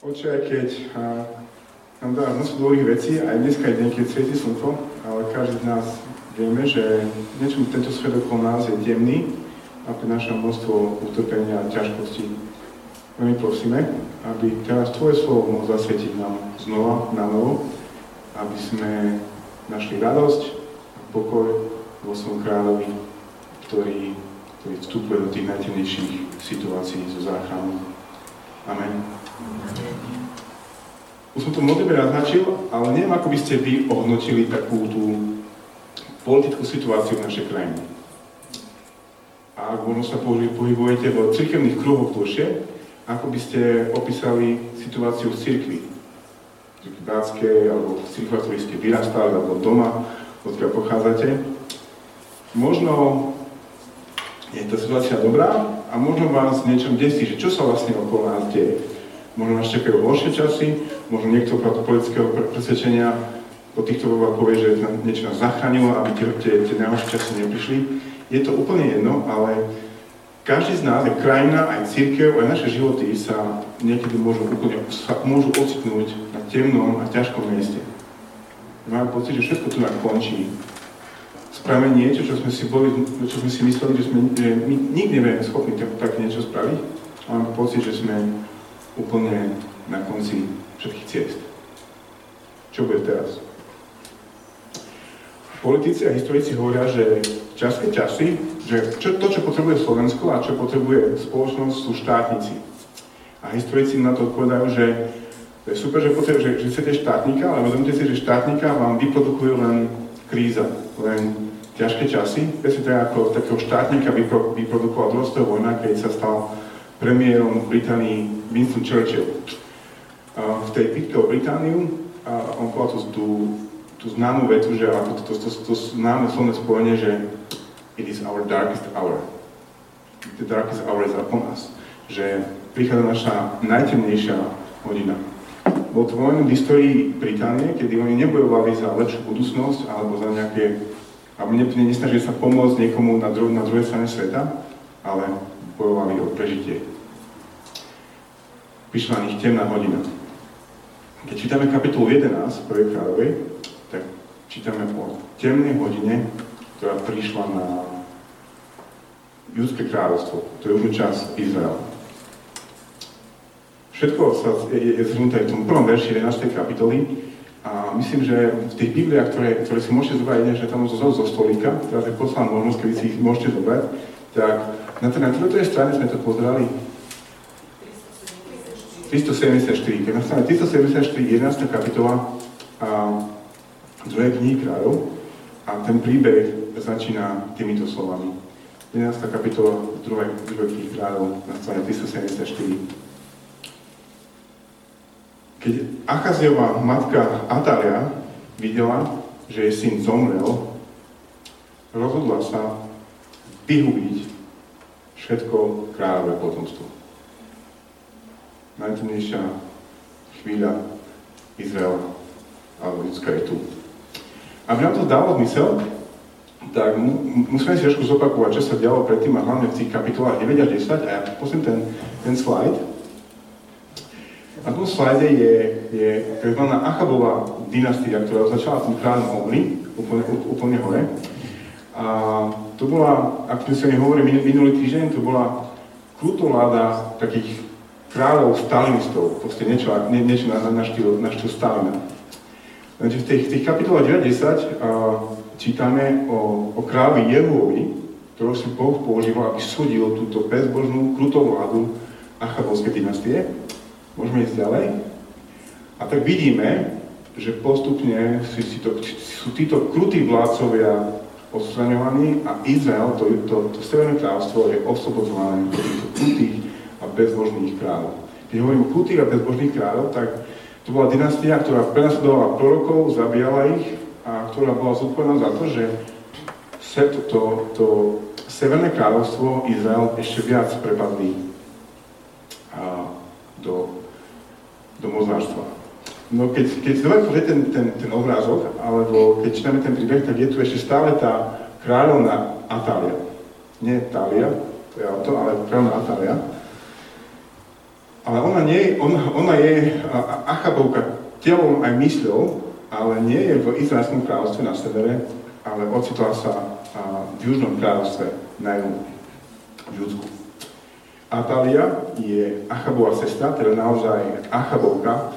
Oče, aj keď nám dáva množstvo dôležitých vecí, aj dneska je deň, keď svieti slnko, ale každý z nás vieme, že niečo tento svet okolo nás je temný a prináša množstvo utrpenia a ťažkostí. My prosíme, aby teraz Tvoje slovo mohlo zasvietiť nám znova, na novo, aby sme našli radosť a pokoj vo svojom kráľovi, ktorý vstupuje do tých najtemnejších situácií zo záchranu. Amen. Už som to moderne naznačil, ale neviem, ako by ste vy ohodnotili takú tú politickú situáciu v našej krajine. A ak možno sa pohybujete vo cirkevných kruhoch dlhšie, ako by ste opísali situáciu v cirkvi? V bratskej, alebo v cirkvi, v ktorej ste vyrastali, alebo doma, odkiaľ pochádzate. Možno je tá situácia dobrá a možno vás niečom desí, že čo sa vlastne okolo nás deje. Možno nás čakajú horšie časy, možno niekto politického presvedčenia po týchto voľbách povie, že niečo nás zachránilo, aby tie najhoršie časy neprišli. Je to úplne jedno, ale každý z nás, aj krajina, aj cirkev, aj naše životy sa niekedy môžu ocitnúť na temnom a ťažkom mieste. Mám pocit, že všetko tu končí. Spravíme niečo, čo sme si mysleli, že my nikdy nebudeme schopní tak niečo spraviť. A mám pocit, že sme úplne na konci všetkých ciest. Čo bude teraz? Politici a historici hovoria, že ťažké časy, že to, čo potrebuje Slovensko a čo potrebuje spoločnosť, sú štátnici. A historici na to odpovedajú, že to je super, že chcete štátnika, ale uvedomte si, že štátnika vám vyprodukuje len kríza, len ťažké časy. Presne tak ako takého štátnika vyprodukoval druhá svetová vojna, keď sa stal premiérom v Británii Winston Churchill. V tej bitke o Britániu on povedal tú známu vetu, že to známe slovné spojenie, že it is our darkest hour. The darkest hour is upon us. Že prichádza naša najtemnejšia hodina. Bol to moment v histórii Británie, kedy oni nebojovali za lepšiu budúcnosť alebo za nejaké, alebo nesnažili sa pomôcť niekomu na druhej strane sveta, ale bojovali o prežitie. Prišla na nich temná hodina. Keď čítame kapitolu 11 prvej kráľovej, tak čítame o temnej hodine, ktorá prišla na Judské kráľovstvo, to je už čas Izraela. Všetko je zhrnuté v tom prvom verši 11. kapitoly a myslím, že v tých Bibliách, ktoré si môžete zobrať, že tam zo stolíka, teraz je posledná možnosť, kedy si ich môžete zobrať, tak na tej strane sme to pozerali 374. Keď na strane 374, 11. kapitola druhej knihy kráľov a ten príbeh začína týmito slovami. 11. kapitola druhej knihy kráľov na strane 374. Keď Achaziova matka Atália videla, že jej syn zomrel, rozhodla sa vyhubiť všetko kráľové potomstvo. Najtemnejšia chvíľa Izraela alebo ľudská je tu. Aby nám to dalo zmysel, tak musíme si trošku zopakovať, čo sa dialo predtým a hlavne v tých kapitolách 9 až 10 a ja posledný ten slajd. Na tom slajde je tzv. Achabová dynastia, ktorá začala tým kráľom Omri, úplne hore. A to bola, ako sme si hovorili minulý týždeň, to bola krutovláda takých kráľov stalinistov, proste niečo na štýl Stalina. Takže v tých kapitolách 9-10 čítame o kráľovi Jehuovi, ktorého si Boh používal, aby súdil túto bezbožnú krutovládu Achabovskej dynastie. Môžeme ísť ďalej. A tak vidíme, že postupne sú títo krutí vládcovia odstraňovaní a Izrael, to severné kráľovstvo, je oslobodzované od týchto krutých a bezbožných kráľov. Keď hovorím o krutých a bezbožných kráľov, tak to bola dynastia, ktorá prenasledovala prorokov, zabíjala ich a ktorá bola zodpovedná za to, že to severné kráľovstvo Izrael ešte viac prepadli do mozárstva. No keď si dobre pozrieť ten obrázok, alebo keď čítame ten príbeh, tak je tu ešte stále tá kráľovná Atália. Nie Tália, to je auto, ale kráľovná Atália. Ale ona je Achabovka telom aj mysľou, ale nie je v Izraelskom kráľovstve na severe, ale ocitla sa v južnom kráľovstve na juhu, v Judsku. Atália je Achabová sestra, teda naozaj Achabovka,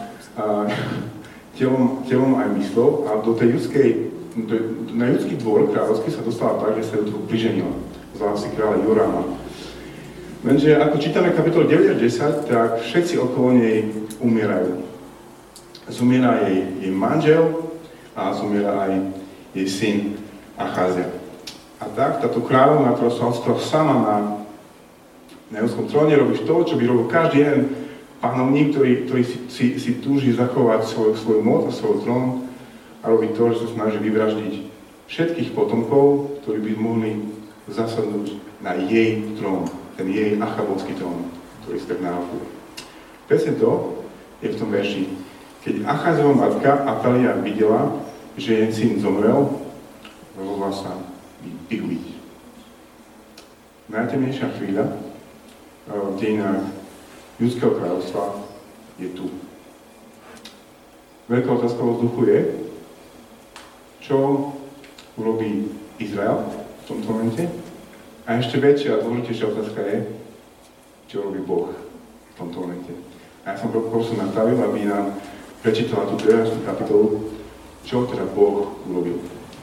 telom aj mysľou, a na judský dvor kráľovský sa dostala tak, že sa ju trochu priženila z lásky kráľa Joráma. Lenže ako čítame kapitol 9 až 10, tak všetci okolo nej umierajú. Zomiera jej manžel a zomiera aj jej syn Acházia. A tak táto kráľovna, ktorá sa ostala sama na judskom tróne, robí to, čo by robil každý jeden panovník, ktorý si túži zachovať svoju moc a svoj trón, a robí to, že sa snaží vyvraždiť všetkých potomkov, ktorí by mohli zasadnúť na jej trón, ten jej achabovský trón, ktorý si tak nárokuje. Presne to je v tom verši. Keď Acházova matka Atália videla, že jej syn zomrel, rozhodla sa ich ubiť. Najtemnejšia chvíľa v dejinách Judského kráľovstva je tu. Veľká otázka vo vzduchu je, čo urobí Izrael v tomto momente. A ešte väčšia a dôležitejšia otázka je, čo robí Boh v tomto momente. A ja som prosil Natáliu, aby nám prečítala tú 11. kapitolu, čo teda Boh urobil.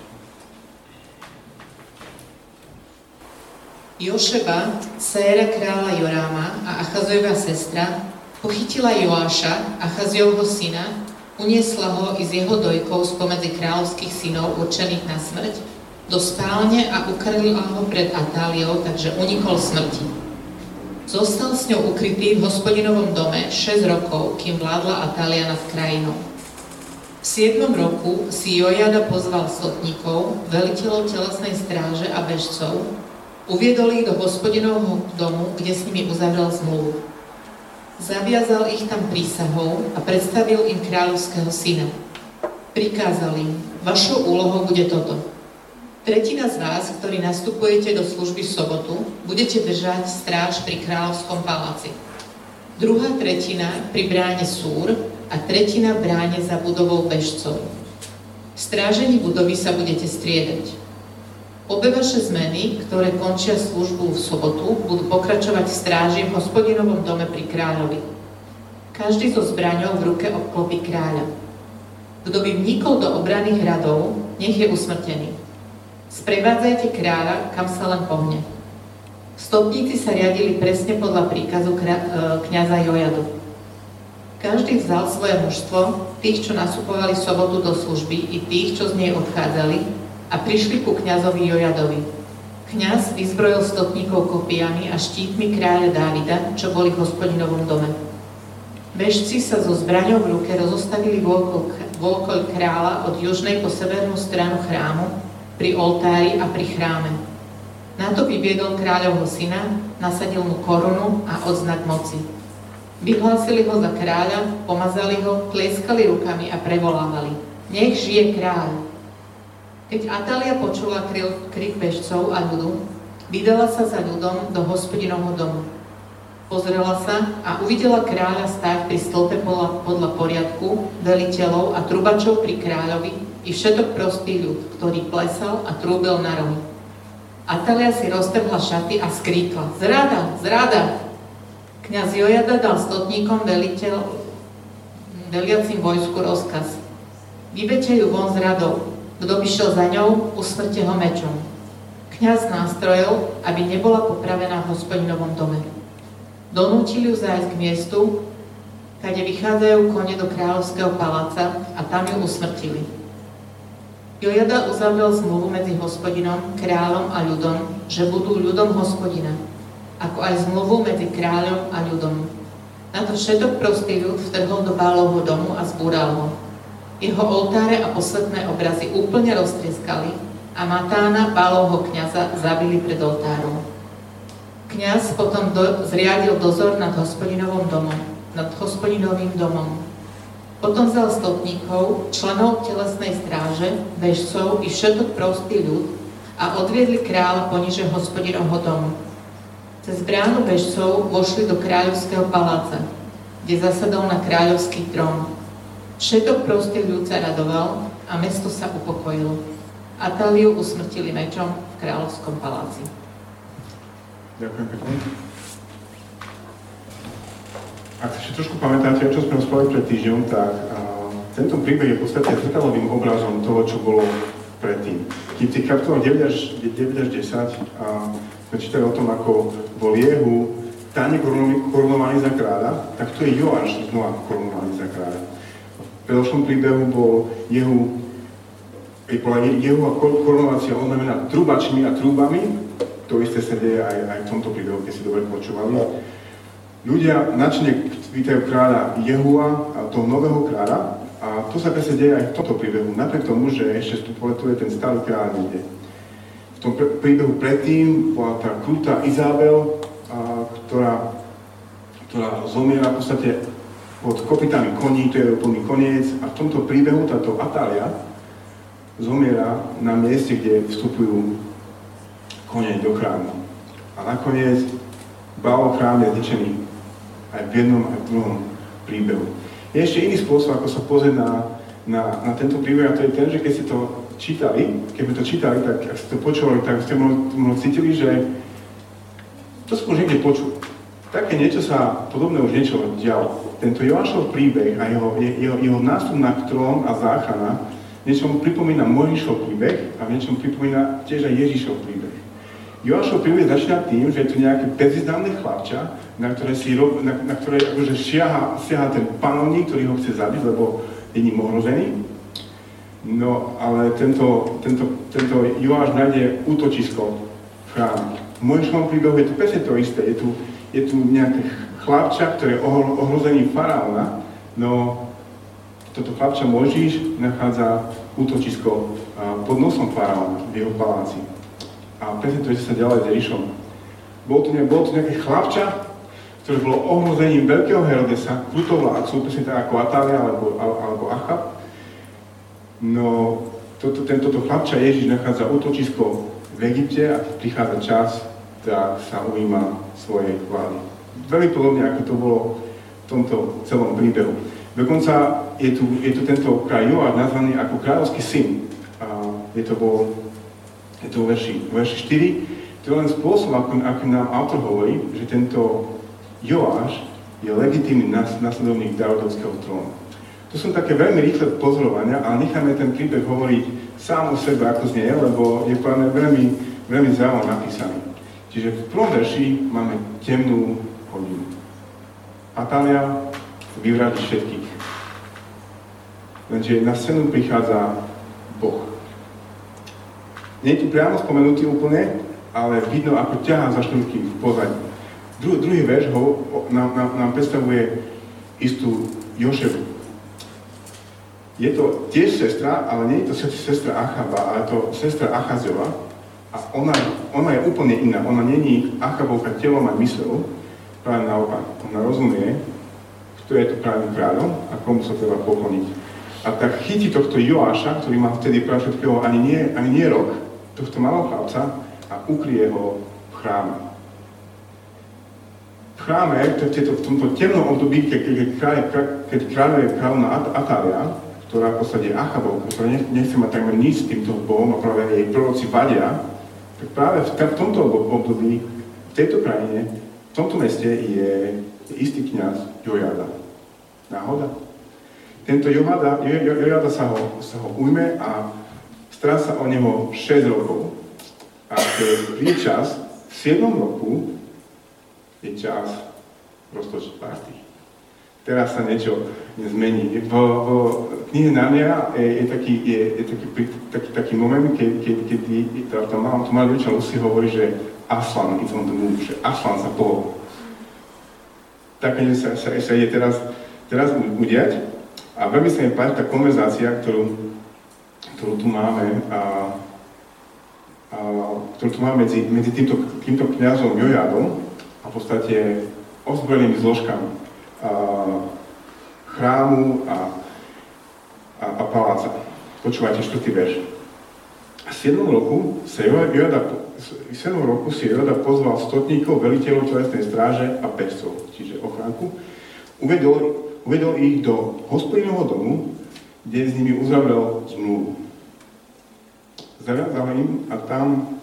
Jošeba, dcéra kráľa Joráma a Achazojova sestra, pochytila Joáša, Achazovho syna, uniesla ho i s jeho dojkou spomedzi kráľovských synov určených na smrť do spálne a ukrýlila ho pred Atáliou, takže unikol smrti. Zostal s ňou ukrytý v Hospodinovom dome 6 rokov, kým vládla Atália nad krajinou. V 7. roku si Jojada pozval stotníkov, veliteľov telesnej stráže a bežcov, uviedol ich do Hospodinovho domu, kde s nimi uzavrel zmluvu. Zaviazal ich tam prísahou a predstavil im kráľovského syna. Prikázal im, vašou úlohou bude toto. Tretina z vás, ktorí nastupujete do služby v sobotu, budete držať stráž pri kráľovskom paláci. Druhá tretina pri bráne Súr a tretina v bráne za budovou bežcov. V strážení budovy sa budete striedať. Obe vaše zmeny, ktoré končia službu v sobotu, budú pokračovať v stráži v Hospodinovom dome pri kráľovi. Každý so zbraňou v ruke obklopí kráľa. Kto by vnikol do obranných radov, nech je usmrtený. Sprevádzajte kráľa, kam sa len pohne. Stopníci sa riadili presne podľa príkazu kňaza Jojadu. Každý vzal svoje mužstvo, tých, čo nasupovali sobotu do služby, i tých, čo z nej odchádzali, a prišli ku kňazovi Jojadovi. Kňaz vyzbrojil stotníkov kopijami a štítmi kráľa Dávida, čo boli v Hospodinovom dome. Bežci sa so zbraňou v ruke rozostavili vôkol kráľa od južnej po severnú stranu chrámu, pri oltári a pri chráme. Na to vyviedol kráľovho syna, nasadil mu korunu a odznak moci. Vyhlásili ho za kráľa, pomazali ho, tlieskali rukami a prevolávali: Nech žije kráľ! Keď Atália počula krik bežcov a ľudu, vydala sa za ľudom do Hospodinovho domu. Pozrela sa a uvidela kráľa stáť pri stĺpe podľa poriadku, veliteľov a trubačov pri kráľovi i všetok prostý ľud, ktorý plesal a trúbil na rohy. Atália si roztrhla šaty a skríkla: Zrada! Zrada! Kňaz Jojada dal stotníkom veliacim vojsku rozkaz: Vyvedte ju von z radov. Kto by šiel za ňou, usmrte ho mečom. Kňaz nástrojil, aby nebola popravená v Hospodinovom dome. Donútili ju zájsť k miestu, kade vychádzajú kone do kráľovského paláca, a tam ju usmrtili. Jojada uzavrel zmluvu medzi Hospodinom, kráľom a ľudom, že budú ľudom Hospodina, ako aj zmluvu medzi kráľom a ľudom. Na to všetok prostý ľud vtrhol do Bálovho domu a zbúral ho. Jeho oltáre a posvätné obrazy úplne roztrieskali a Matána, Bálovho kňaza, zabili pred oltárom. Kňaz potom zriadil dozor nad Hospodinovým domom. Potom vzal stotníkov, členov telesnej stráže, bežcov i všetok prostý ľud a odviedli kráľa poniže Hospodinovho domu. Cez bránu bežcov vošli do kráľovského paláca. kde zasadol na kráľovský trón. Všetok prostiel ľud sa radoval a mesto sa upokojilo. Atáliu usmrtili mečom v kráľovskom paláci. Ďakujem pekne. Ak sa ešte trošku pamätáte, čo sme rozprávali pred týždňom, tak tento príbeh je v podstate zrkadlovým obrazom toho, čo bolo predtým. Keď v tých kapitolách 9 až 10 sme čítali o tom, ako bol Jehu tajne korunovaný za kráľa, tak to je Joáš znova korunovaný za kráľa. V predošlom príbehu bol Jehu a korunovácia oznamená trubačmi a trúbami. To isté sa deje aj v tomto príbehu, keď si dobre počúvali. Ľudia načne vítajú kráľa Jehua a toho nového kráľa a to sa presne deje aj v tomto príbehu, napriek tomu, že ešte stupoletuje ten stály kráľ niekde. V tom príbehu predtým bola tá krutá Izabel, ktorá zomiera v podstate pod kopytami koní, to je úplný koniec. A v tomto príbehu táto Atália zomiera na mieste, kde vstupujú kone do chrámu. A nakoniec Bálov chrám je zničený aj v jednom, aj v druhom príbehu. Je ešte iný spôsob, ako sa pozrieť na tento príbeh, a to je ten, že keď ste to čítali, tak ak ste to počúvali, tak ste možno cítili, že to som už niekde počul. Také niečo sa, podobné už niečo dialo. Tento Joášov príbeh a jeho nástup na trón a záchrana niečom pripomína Mojžišov príbeh a v niečom pripomína tiež aj Ježišov príbeh. Joášov príbeh začína tým, že je tu nejaký bezvýznamný chlapča, na ktoré akože siaha ten panovník, ktorý ho chce zabiť, lebo je ním ohrozený. No, ale tento Joáš nájde útočisko v chráme. V Mojžišovom príbehu je to presne to isté. Je tu nejaký chlapča, ktorý je ohrozený faraóna, no toto chlapča Mojžiš nachádza útočisko pod nosom faraóna v jeho paláci. A presne to, že sa ďalej s Ježišom. Bol tu nejaký chlapča, ktorý bolo ohrozením veľkého Herodesa, krutovládcu, presne tak ako Atália alebo Achab. No, tento chlapča Ježiš nachádza útočisko v Egypte a keď prichádza čas, tak sa ujíma svojej vlády. Veľmi podobne, ako to bolo v tomto celom príbehu. Dokonca je tu tento kráľ Joáš nazvaný ako kráľovský syn. Je to vo verši 4. To je len spôsob, ako nám autor hovorí, že tento Joáš je legitímny nasledovník Dávidovského trónu. To sú také veľmi rýchle pozorovania, ale necháme ten príbeh hovoriť sám o sebe, ako znie, lebo je veľmi, veľmi zaujímavé napísaný. Čiže v prvom verši máme temnú hodinu. Atália vyvráti všetkých. Lenže na scénu prichádza Boh. Nie je tu priamo spomenutý úplne, ale vidno, ako ťahá za šnúrky v pozadí. Druhý verš nám predstavuje istú Joševu. Je to tiež sestra, ale nie je to sestra Achaba, ale to sestra Achaziova. A ona je úplne iná. Ona není Achabovka telom a mysľou, práve naopak. Ona rozumie, kto je to právnym kráľom a komu sa treba pokloniť. A tak chytí tohto Joáša, ktorý má vtedy práve všetkého ani nie rok, tohto malého chlapca a ukrie ho v chráme. V chráme, v tomto temnom období, keď kráľuje kráľovná Atália, ktorá v podstate je Achabovka, ktorá nechce mať takmer nič s týmto Bohom a práve jej proroci vadia, tak práve v tomto období, v tejto krajine, v tomto meste je istý kňaz Jojada. Náhoda? Tento Jojada sa ho ujme a stará sa o neho 6 rokov. A keď príde čas, v 7. roku je čas roztočiť party. Teraz sa niečo zmení. V knihe Narnia je taký moment, keď to malá dievča Lucy hovorí, že Aslan is on the move, že Aslan sa pohol. Také sa ide teraz udiať. A veľmi sa mi páči tá konverzácia, ktorú tu máme, medzi týmto kňazom Jojadom a v podstate ozbrojenými zložkami chrámu a paláca. Počúvajte 4. verš. V 7. roku si Jojada pozval stotníkov, veliteľov telesnej stráže a pešcov, čiže ochránku, Uvedol ich do Hospodinovho domu, kde s nimi uzavrel zmluvu. Zaviazal im a tam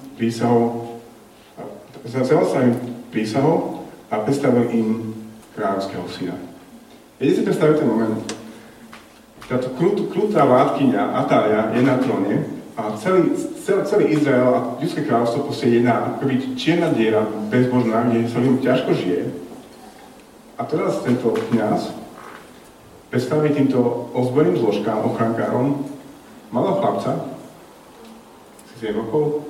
zavzal sa im prísahou a predstavil im kráľovského syna. Viete si predstaviť ten moment? Táto krutá vládkyňa Atália je na tróne a celý Izrael a ľudské kráľovstvo je jedna akoby čierna diera bezbožná, kde sa ľuďom ťažko žije. A teraz tento kňaz predstaví týmto ozbrojeným zložkám, ochrankárom, malého chlapca, 7 rokov.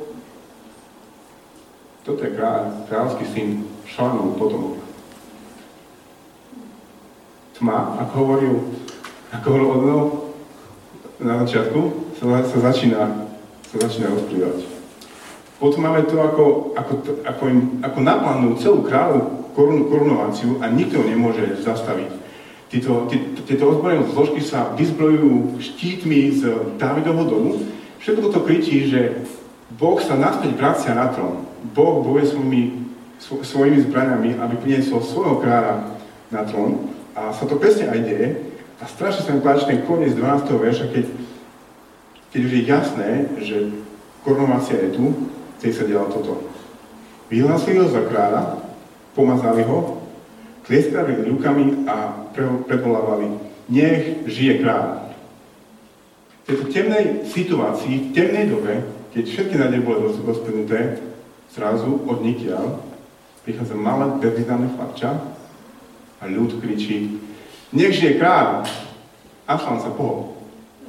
Toto je kráľovský syn, Šalamúnov potomok. Tma, ako hovoril Odno na začiatku, sa začína rozplývať. Potom máme to, ako naplánujú celú kráľovú korunováciu a nikto nemôže zastaviť. Tieto ozbrojené zložky sa vyzbrojujú štítmi z Dávidovho domu. Všetko toto kričí, že Boh sa naspäť vracia na trón. Boh bojuje svojimi zbraňami, aby priniesol svojho kráľa na trón. A sa to presne aj deje. A strašne sa mi páči ten koniec 12. verša, keď už je jasné, že korunovácia je tu, vtedy sa dialo toto. Vyhlásili ho za kráľa, pomazali ho, tlieskali rukami a predvolávali, nech žije kráľ. V tejto temnej situácii, v temnej dobe, keď všetky nádeje boli rozplynuté, zrazu od nikiaľ prichádza malé bezvýznamné chlapča a ľud kričí, nech žije kráľ! Absalom sa pohol.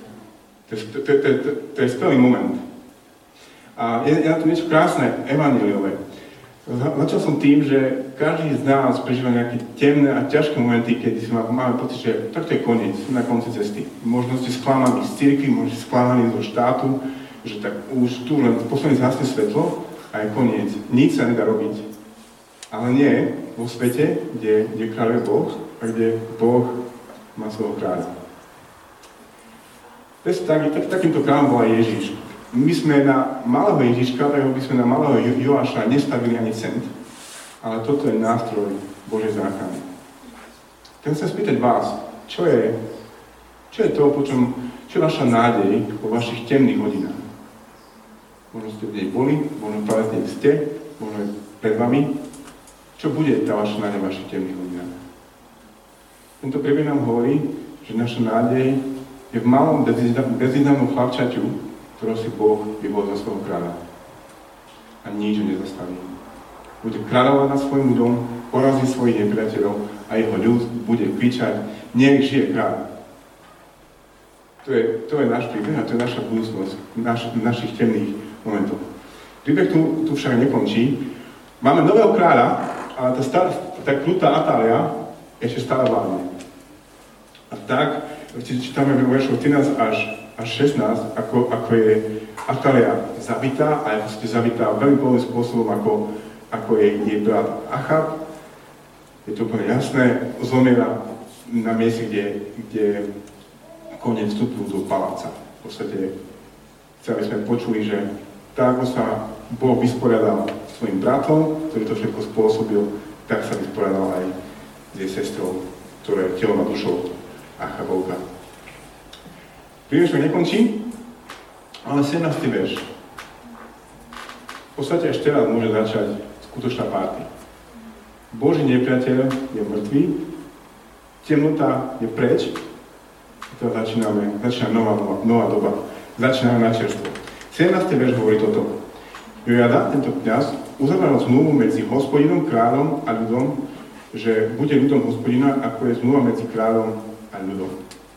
To je skvelý moment. A je na to niečo krásne, evanjeliové. Začal som tým, že každý z nás prežíva nejaké temné a ťažké momenty, kedy si máme pocit, že takto je koniec, na konci cesty. Možno ste sklamaní z cirkvi, možno ste sklamaní zo štátu, že tak už tu len posledný zhasne svetlo a je koniec. Nič sa nedá robiť. Ale nie vo svete, kde kráľuje Boh a kde Boh má svojho kráľa. Takýmto kráľom bol aj Ježiš. My sme na malého Ježiška, tak by sme na malého Joáša nestavili ani cent, ale toto je nástroj Božej záchrany. Chcem sa spýtať vás, čo je to, čo je vaša nádej vo vašich temných hodinách? Možno ste v nej boli, možno práve v nej ste, možno pred vami. Čo bude tá vaša nádej v vašich temných hodinách? Tento príbeh nám hovorí, že naša nádej je v malom bezvýznamnom chlapčaťu, ktorého si Boh vyvolil za svojho kráľa. A nič ho nezastaví. Bude kráľovať nad svojím ľudom, porazí svojich nepriateľov a jeho ľud bude kričať, nech žije kráľ. To je náš príbeh a to je naša budúcnosť v našich temných momentoch. Príbeh tu však nekončí. Máme nového kráľa, ale tá krutá Atália ešte stále vládne. A tak, čítame v veršoch 13 až 16, ako je Atália zabitá, a je zabitá veľmi podobným spôsobom, ako je jej brat Achab. Je to úplne jasné, zomiera na mieste, kde koniec vstupil do paláca. V podstate chceli sme počuli, že tak, ako sa Boh vysporiadal svojim bratom, ktorý to všetko spôsobil, tak sa vysporiadal aj s jej sestrou, ktoré je telom a dušou Achabovka. Príbeh nekončí, ale 17. verš. V podstate až teraz môže začať skutočná party. Boží nepriateľ je mŕtvý, temnota je preč, a začína nová doba. Začíname na čerstvo. 17. verš hovorí toto. Jojada, tento kňaz, uzavrel zmluvu medzi Hospodinom, kráľom a ľudom, že bude ľudom Hospodina, ako je zmluva medzi kráľom a ľudom.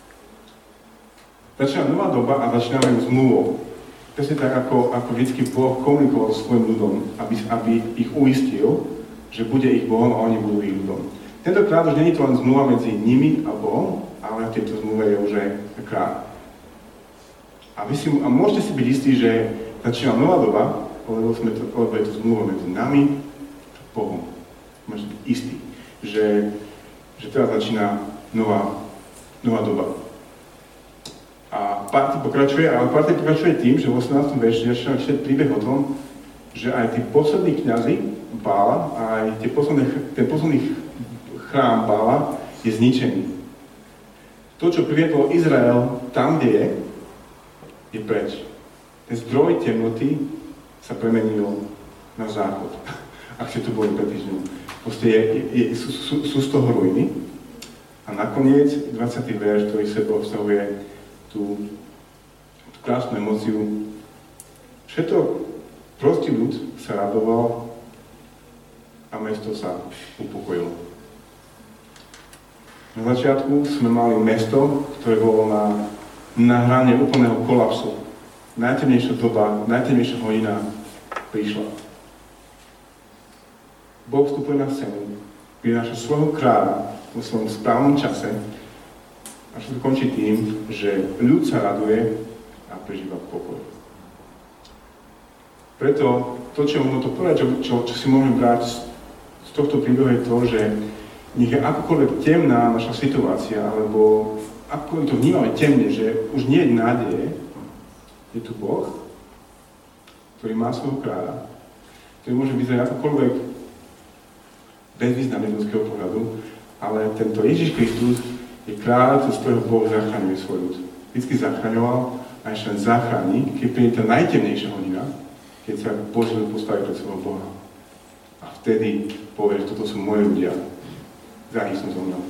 Začína nová doba a začíname zmluvou. Presne tak, ako vždycky Boh komunikoval so svojím ľudom, aby ich uistil, že bude ich Bohom a oni budú ich ľudom. Tentokrát už nie je to len zmluva medzi nimi a Bohom, ale v tejto zmluve je už aj kráľ. A môžete si byť istí, že začína nová doba, lebo je to zmluva medzi nami a Bohom. Môžete byť istí, že teraz začína nová doba. A party pokračuje tým, že v 18. verši začína čítať príbeh o tom, že aj tí poslední kňazi Bála, aj ten posledný chrám Bála je zničený. To, čo priviedlo Izrael tam, kde je preč. Ten zdroj temnoty sa premenil na záchod. Ak ste tu boli pred týždňom. Proste sú z toho ruiny. A nakoniec 20. verš, ktorý v sebe obsahuje tú krásnu emóciu. Všetko prostý ľud sa radoval a mesto sa upokojilo. Na začiatku sme mali mesto, ktoré bolo na hrane úplného kolapsu. Najtemnejšia doba, najtemnejšia hodina prišla. Boh vstupuje na scénu, prináša svojho kráľa vo svojom správnom čase a všetko končí tým, že ľud sa raduje a prežíva pokoj. Preto to, čo môžem to povedať, čo si môžeme brať z tohto príbehu je to, že nech je akokoľvek temná naša situácia, alebo akokoľvek to vnímame temne, že už nie je nádeje, je tu Boh, ktorý má svojho kráľa, ktorý môže vyzerať akokoľvek bezvýznamný z ľudského pohľadu, ale tento Ježiš Kristus je kráľ, cez ktorého Boh zachraňuje svoj ľud. Vždycky zachraňoval a ešte len zachráni, keď príde tá najtemnejšia hodina, keď sa Boží ľud postaví pred svojho Boha. A vtedy povie, že toto sú moji ľudia. Zahysnú so mnou.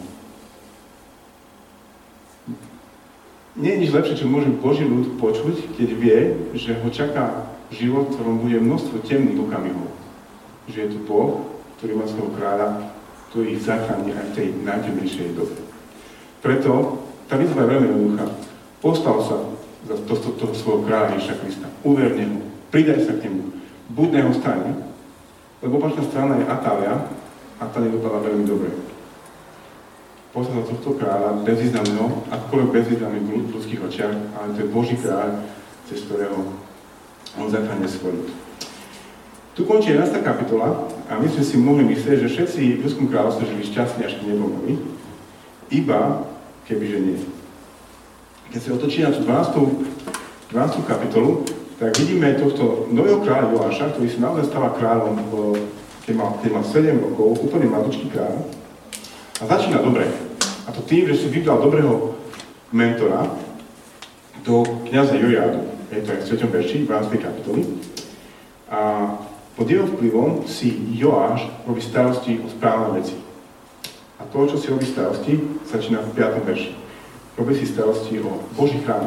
Nie je nič lepšie, čo môže Boží ľud počuť, keď vie, že ho čaká život, v ktorom bude množstvo temných okamihov. Že je tu Boh, ktorý má svojho kráľa, ktorý ich zachráni aj v tej najtemnejšej dobe. Preto tá výzva je veľmi jednoduchá. Postav sa za toho svojho kráľa Ježiša Krista. Uverne ho. Pridaj sa k nemu. Buď na jeho strane, lebo opačná strana je Atália a tá nedopadá veľmi dobre. Postav za tohto kráľa bezvýznamného, akokoľvek bezvýznamný v ľudských očiach, ale to je Boží kráľ, cez ktorého on zachráni svoj ľud. Tu končí 11. kapitola a my sme si mohli myslieť, že všetci v ľudskom kráľovstve žili šťastne, až keď neboli, iba kebyže nie. Keď sa otočí na tú 12. kapitolu, tak vidíme tohto nového kráľa Joáša, ktorý sa naozaj stáva kráľom, keď má 7 rokov, úplne mladúčký kráľ. A začína dobre. A to tým, že si vybral dobrého mentora, do kňaza Jojádu. Je to aj v 3. verši, 12. kapitoly. A pod jeho vplyvom si Joáš robí starosti o správne veci. A to, čo si robí starosti, začína v 5. verši. Robí si starosti o Boží chrám.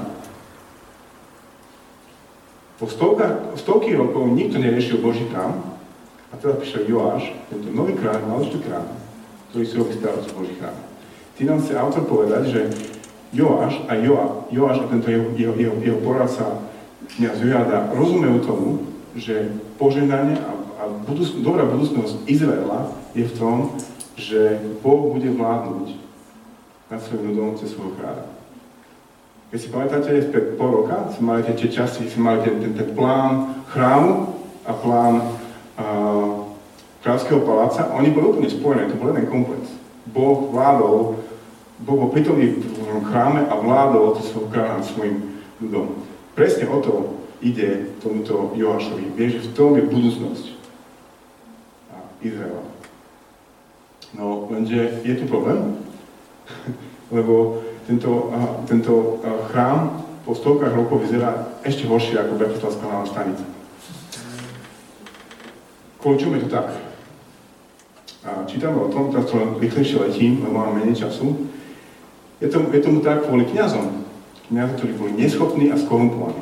Po stovky rokov nikto neriešil Boží chrám, a teda prišiel Joáš, tento nový kráľ, mladší kráľ, ktorý si robí starosti o Boží chrám. Tým nám chce autor povedať, že Joáš a tento jeho poradca, kňaz Jojáda, rozumejú tomu, že požehnanie a dobrá budúcnosť Izraela je v tom, že Boh bude vládnuť nad svojím ľudom cez svojho kráľa. Keď si pamätáte, pred pol roka sme mali tie časti, sme mali ten plán chrámu a plán kráľovského paláca, a oni boli úplne spojené, to bol jeden komplex. Boh bol prítomný v chráme a vládol svojho kráľa nad svojim ľudom. Presne o to ide tomuto Joášovi. Vie, že v tom je budúcnosť Izraela. No, lenže je tu problém, lebo tento chrám po stovkách rokov vyzerá ešte horšie ako Bratislavská hlavná stanica. Kvôli čomu je to tak? Čítame o tom, teraz to len rýchlejšie letím, lebo mám menej času. Je tomu tak kvôli kňazom. Kňazom, ktorí boli neschopní a skorumpovaní.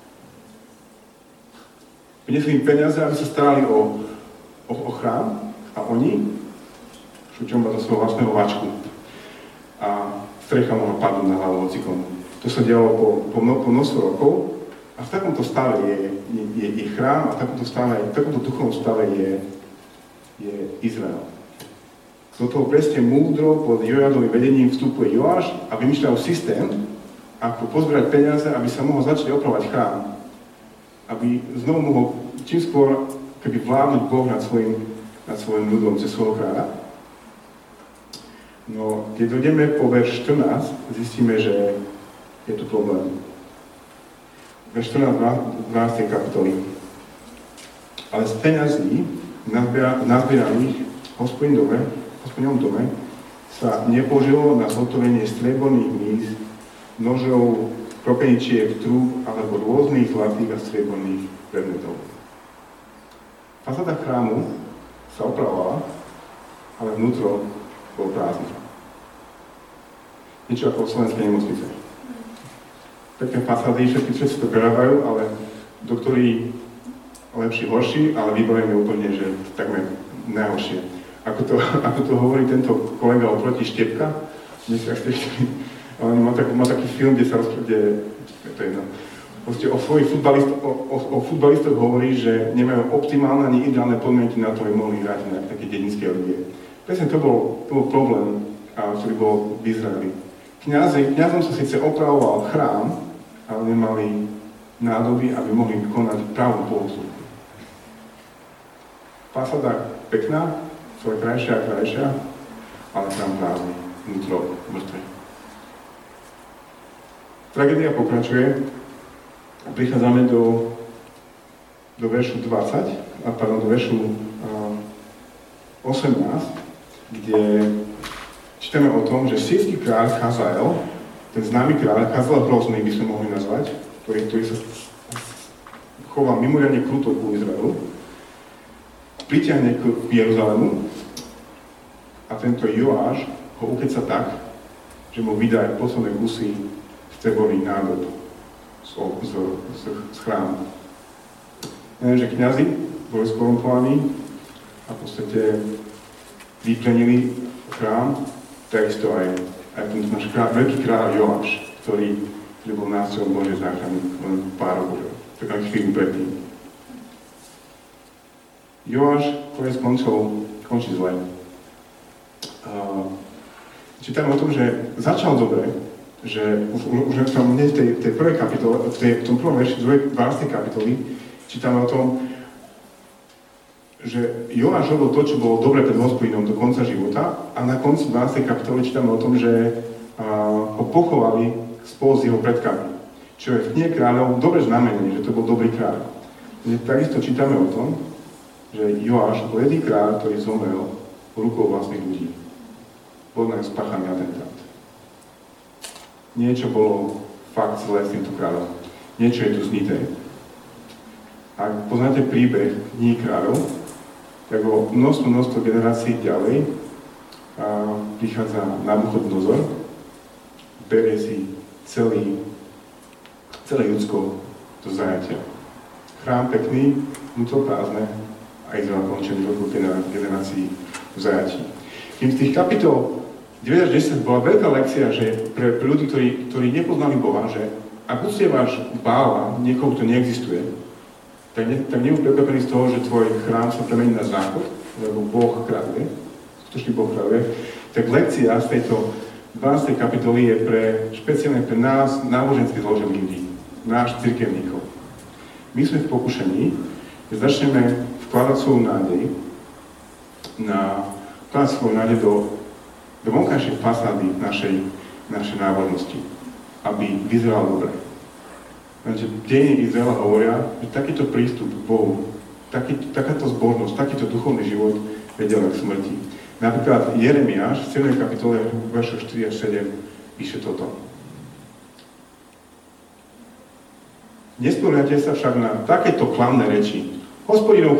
Prinesli im peniaze, aby sa starali o chrám a oni šučom do svojho vlastného váčku. A strecha mohla padnúť na hlavu hocikomu. To sa dialo po množstvo rokov a v takomto stave je chrám a v takomto duchovnom stave je Izrael. Do toho presne múdro pod Jojádovým vedením vstupuje Joáš a vymýšľal systém, ako pozbierať peniaze, aby sa mohol začať opravovať chrám. Aby znovu mohol čím skôr keby vládnuť Boh nad svojim ľudom cez svojho kráľa. No, keď dojdeme po verš 14, zistíme, že je tu problém. Verš 14, 12. kapitoly. Ale z peňazí nazbieraných v hospodinovom dome sa nepoužilo na zhotovenie strieborných míz, nožov, kropeničiek, trúb alebo rôznych zlatých a strieborných predmetov. Fasáda chrámu sa opravovala, ale vnútro bol prázdny. Niečo ako v slovenskej nemocnice. Pekné fasády, všetci to prerábajú, ale doktori lepší, horší, ale vybavíme úplne, že takmer najhoršie. Ako to hovorí tento kolega oproti Štepka, on má taký film, kde sa rozprávde, to je jedno, proste o svojich futbalistoch hovorí, že nemajú optimálne ani ideálne podmienky na to, aby mohli hrať na také dedinské lige. Presne to bol problém, ktorý bol v Izraeli. Kňazom sa síce opravoval chrám, ale nemali nádoby, aby mohli konať pravú bohoslužbu. Fasáda pekná, svoje krajšia a krajšia, ale chrám prázdny, vnútro mŕtve. Tragédia pokračuje. Prichádzame do veršu 20, do veršu 18, kde čítame o tom, že sírsky kráľ Chazael, ten známy kráľ, Chazael hrozný by sme mohli nazvať, ktorý sa chová mimoriadne kruto ku Izraelu, priťahne k Jeruzalému a tento Joáš ho ukeca tak, že mu vydá aj posledné kusy strieborných nádob z chrámu. Neviem, že kňazi boli skorumpovaní a v podstate vyplenili chrám, takisto aj tento náš veľký kráľ Joáš, ktorý bol nástrojom Božej záchrany pár rokov, tak chvíľu predtým. Joáš konec koncov končí zle. Čítame o tom, že začal dobre, že už v tej prvej kapitole, v tom prvom verši 12. kapitoly čítame o tom, že Joáš robil to, čo bolo dobre pred Hospodinom do konca života a na konci 12. kapitoly čítame o tom, že ho pochovali spolu s jeho predkami. Čo je v knihe kráľov dobre znamenie, že to bol dobrý kráľ. Takisto čítame o tom, že Joáš bol jediný kráľ, ktorý zomrel rukou vlastných ľudí. Bol na spáchaný atentát. Niečo bolo fakt zlé s týmto kráľom. Niečo je tu znité. Ak poznáte príbeh knihy kráľov, tak o množstvo generácií ďalej prichádza Nabuchodonozor, berie si celé Judsko do zajatia. Chrám pekný, vnútro prázdne a Izrael končený veľkou generácií v zajatí. Kým z tých kapitol 9 až 10 bola veľká lekcia, že pre ľudí, ktorí nepoznali Boha, že ak uctievaš Bála, niekoho, kto neexistuje, tak nebuď prekvapený z toho, že tvoj chrám sa premení na záchod, lebo Boh kráľuje, skutočný Boh kráľuje, tak lekcia z tejto 12. kapitoly je špeciálne pre nás, nábožensky zložených ľudí, náš cirkevníkov. My sme v pokušení, že začneme vkladať svoju nádej do vonkajšej fasády našej nábožnosti, aby vyzeralo dobre. Takže dejiny Izraela hovoria, že takýto prístup k Bohu, takáto zbožnosť, takýto duchovný život vedel k smrti. Napríklad Jeremiáš v 7. kapitole veršoch 4 až 7 píše toto. Nespoliehajte sa však na takéto klamné reči. Hospodinov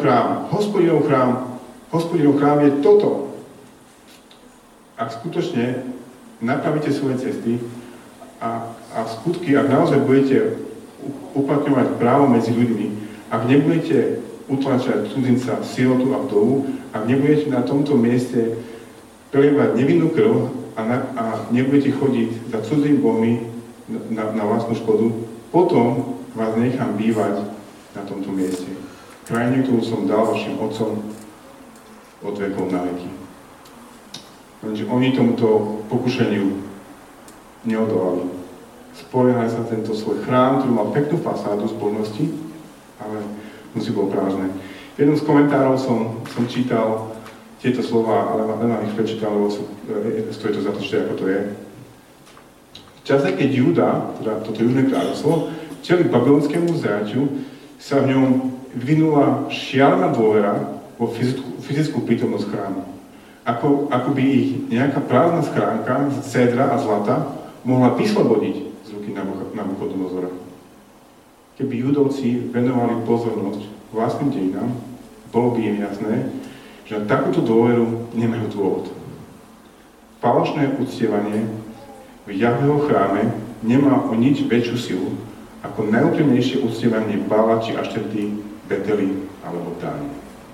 chrám je toto. Ak skutočne napravíte svoje cesty a skutky, ak naozaj budete uplatňovať právo medzi ľuďmi, ak nebudete utlačať cudzinca, sirotu a vdovu, ak nebudete na tomto mieste prelievať nevinnú krv a nebudete chodiť za cudzým bohmi na vlastnú škodu, potom vás nechám bývať na tomto mieste. Krajine, ktorú som dal vašim otcom od vekov na veky. Lenže oni tomuto pokušeniu neodolali. Spoliehali sa tento svoj chrám, ktorý mal peknú fasádu zbožnosti, ale musí bol prázdne. V jednom z komentárov som čítal tieto slova, ale len ich prečítal, lebo stojí to za to, čo ako to je. V čase, keď Júda, teda toto južné kráľovstvo, čeli babylonskému zajaťu, sa v ňom vyvinula šialená dôvera vo fyzickú prítomnosť chrámu. ako by ich nejaká prázdna schránka z cédra a zlata mohla vyslobodiť z ruky Nabuchodonozora. Keby Judovci venovali pozornosť vlastným dejinám, bolo by im jasné, že na takúto dôveru nemajú dôvod. Falošné uctievanie v Jahveho chráme nemá o nič väčšiu silu ako najúprimnejšie uctievanie Bála či Ašterty, Betely alebo Dány.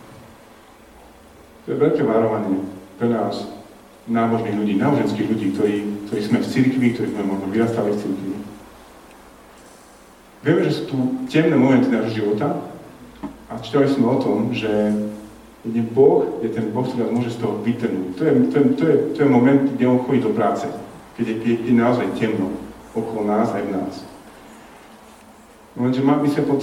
To je veľké varovanie pre nás, nábožných ľudí, náboženských ľudí, ktorí sme v cirkvi, ktorí sme možno vyrastali v cirkvi. Vieme, že sú tu temné momenty nášho života a čítali sme o tom, že Boh je ten Boh, ktorý nás môže z toho vytrhnúť. To je moment, kde on chodí do práce, keď je naozaj temno okolo nás aj v nás. Lenže my sme pod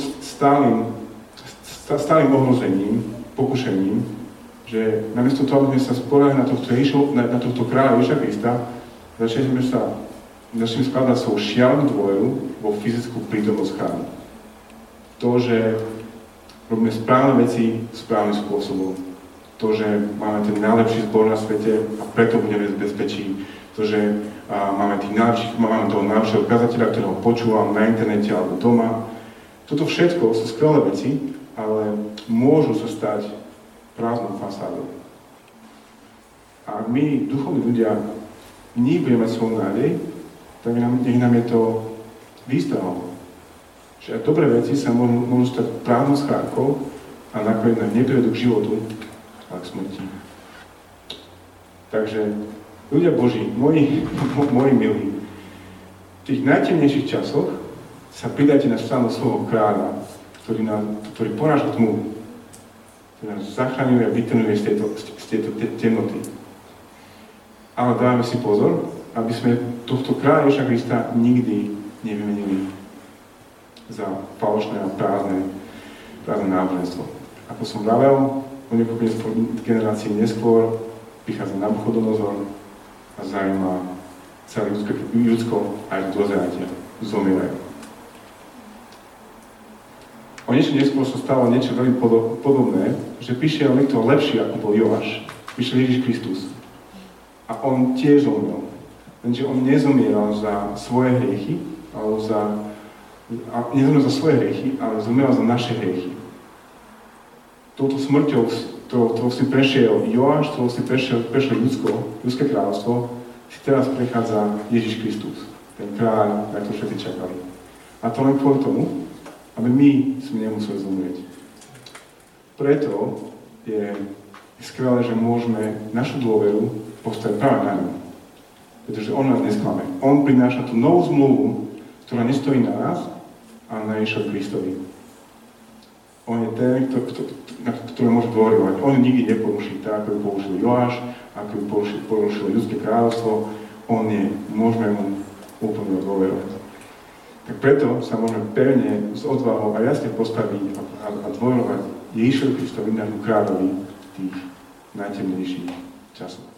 stálym ohrozením, pokušením, že namiesto toho, aby sme sa spoľahli na tohto kráľa Ježiša Krista, začneme skladať svoju šialenú dôveru vo fyzickú prítomnosť chrámu. To, že robíme správne veci správnym spôsobom. To, že máme ten najlepší zbor na svete a preto budeme v bezpečí. To, že máme toho najlepšieho kazateľa, ktorého počúvam na internete alebo doma. Toto všetko sú skvelé veci, ale môžu sa stať prázdnou fasádou. A ak my, duchovní ľudia, budeme mať svoju nádej, tak nech nám je to výstavou. Že aj dobré veci sa môžu stať prázdnou schránkou a nakoniec nám neprivedú k životu, ale k smrti. Takže, ľudia Boží, moji milí, v tých najtemnejších časoch sa pridajte na stranu svojho kráľa, ktorý poráža tmu, ktorý nás zachraňuje a vytrhnuje z tejto temnoty. Ale dávame si pozor, aby sme tohto kráľa Ježiša Krista nikdy nevymenili za falošné a prázdne náboženstvo. Ako som vravel, o niekoľko generácií neskôr prichádza Nabuchodonozor a zaujíma celé ľudsko aj dozeratia, zomierajú. O niečo neskôr sa stalo niečo veľmi podobné, že prišiel niekto lepší, ako bol Joáš. Prišiel Ježiš Kristus. A on tiež zomrel. Lenže on nezomieral za svoje hriechy, nezomrel za svoje hriechy, ale zomrel za naše hriechy. Touto smrťou, to si prešiel Joáš, to si prešiel ľudské kráľovstvo, si teraz prechádza Ježiš Kristus, ten kráľ, na to všetci čakali. A to len kvôli tomu, aby my sme nemuseli zomrieť. Preto je skvelé, že môžeme našu dôveru postaviť práve na ňu. Pretože on nás nesklame. On prináša tú novú zmluvu, ktorá nestojí na nás, ale na Ježišovi Kristovi. On je ten, na ktorý môže dôverovať. On nikdy neporuší tak, ako by porušil Joáš, ako by porušil ľudské kráľovstvo. Môžeme mu úplne dôverovať. Tak preto sa môžeme pevne s odvahou a jasne postaviť a dôverovať Ježišovi Kristovi, nášmu kráľovi tých najtemnejších časov.